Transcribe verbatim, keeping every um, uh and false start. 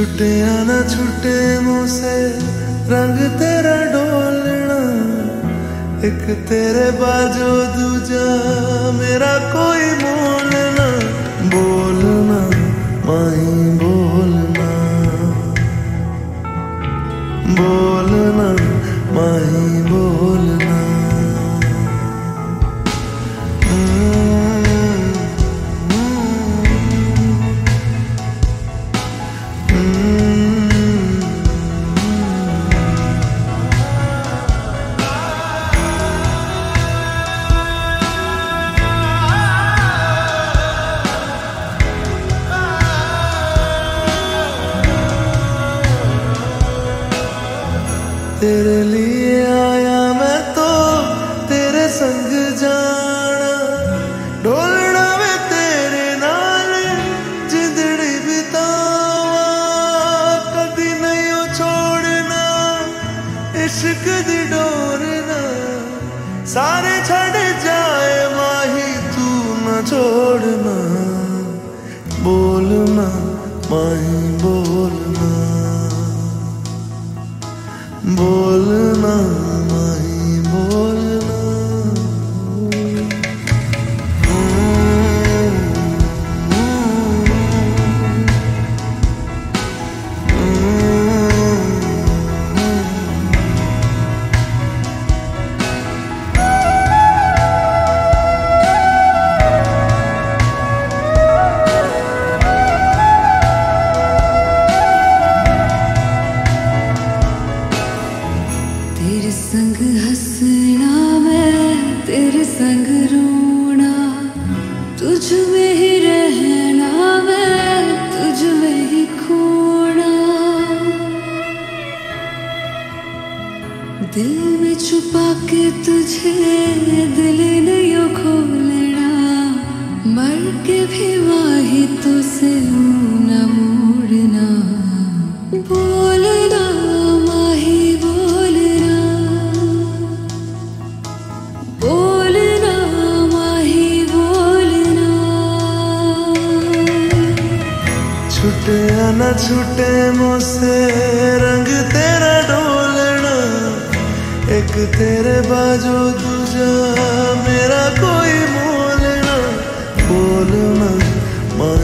छुटे या ना छुटे मुझसे रंग तेरा डोलना, एक तेरे बाजो दूजा मेरा कोई मोल ना। बोलना माही बोलना, बोलना माही बोलना। तेरे लिए आया मैं तो तेरे संग जाना, ढोलना वे तेरे नाल जिंदड़ी बितावा। कदी नहीं ओ छोड़ना इश्क दी डोरना, सारे छड़ जाए माही तू न छोड़ना। बोलना माही बोलना, बोलना माही बोलना। तेरे संग हंसना मैं तेरे संग रोना, तुझ में ही रहना मैं तुझ में ही खोना। दिल में छुपा के तुझे दिल नहीं खोलना, मर के भी माही तो से न मोड़ना। बोलना माही बोलना, बोलना माही बोलना। छुटे या ना छुटे मुझसे रंग तेरा डोलना, एक तेरे बाजो दूजा मेरा कोई मोल ना। बोलना माही